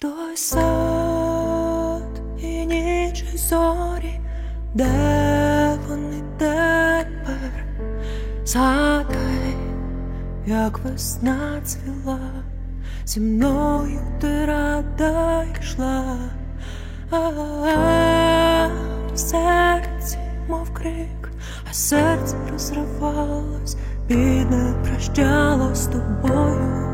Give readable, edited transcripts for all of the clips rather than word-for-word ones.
той сад і ніч і зорі, де вони тепер? Згадай, як весна цвіла, зі мною ти рада йшла, в серці мов крик, а серце розривалось, бідне прощалось з тобою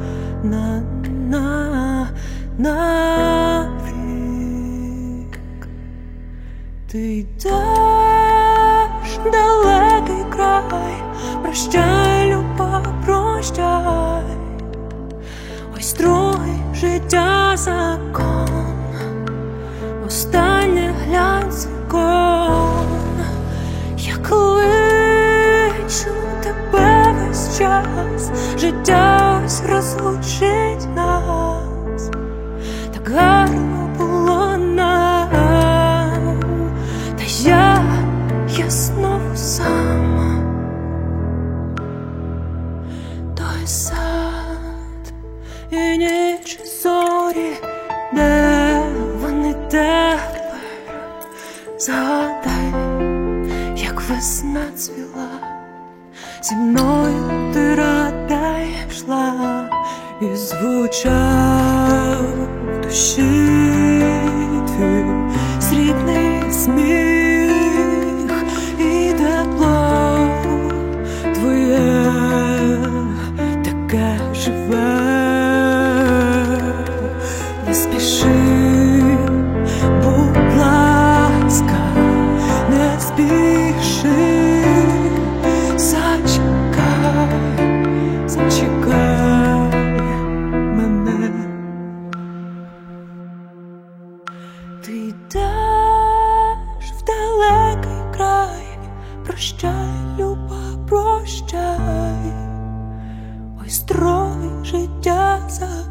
навік. Ти йдеш в далекий край, прощай, люба, прощай. Ось другий життя закон, останнє глянь закон. Я кличу тебе весь час, життя ось розлучить нас. Так гарно було нам, та я знову сама. Той сад і ніч і зорі, де вони тепер? Згадай, як весна цвіла, зі мною ти рада йшла, і звучав в душі твій срібний сміх, і тепло твоє таке живе. Не спіши, будь ласка, не спіши, зачекай мене. Ти йдеш в далекий край, прощай, люба, прощай. Ось другий життя